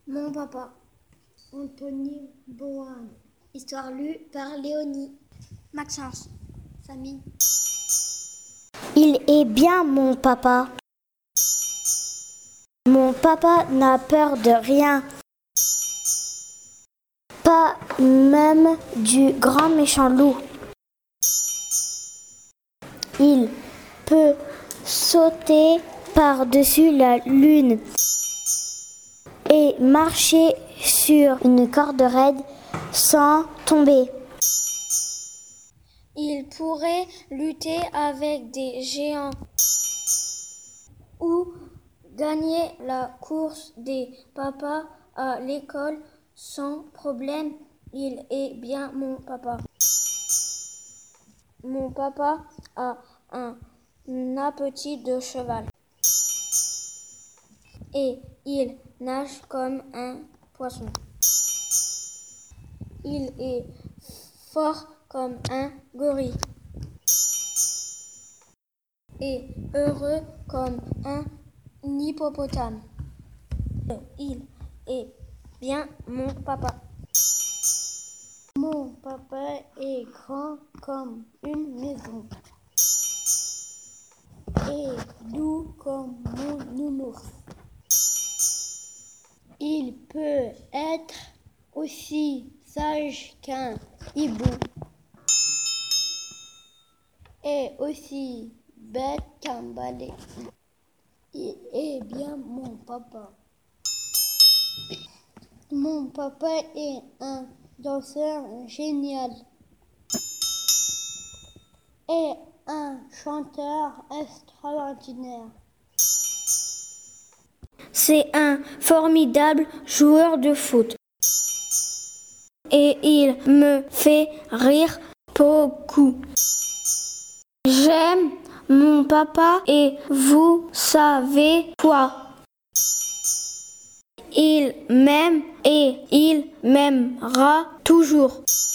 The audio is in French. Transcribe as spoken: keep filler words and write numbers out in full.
Mon papa. Anthony Bohan. Histoire lue par Léonie. Maxence. Famille. Il est bien mon papa. Mon papa n'a peur de rien. Pas même du grand méchant loup. Il peut sauter par-dessus la lune et marcher sur une corde raide sans tomber. Il pourrait lutter avec des géants ou gagner la course des papas à l'école sans problème. Il est bien mon papa. Mon papa a un appétit de cheval et il nage comme un poisson. Il est fort comme un gorille et heureux comme un hippopotame. Il est bien mon papa. Mon papa est grand comme une maison et doux comme mon nounours. Il peut être aussi sage qu'un hibou et aussi bête qu'un balai. Il est bien mon papa. Mon papa est un danseur génial et un chanteur extraordinaire. C'est un formidable joueur de foot. Et il me fait rire beaucoup. J'aime mon papa et vous savez quoi? Il m'aime et il m'aimera toujours.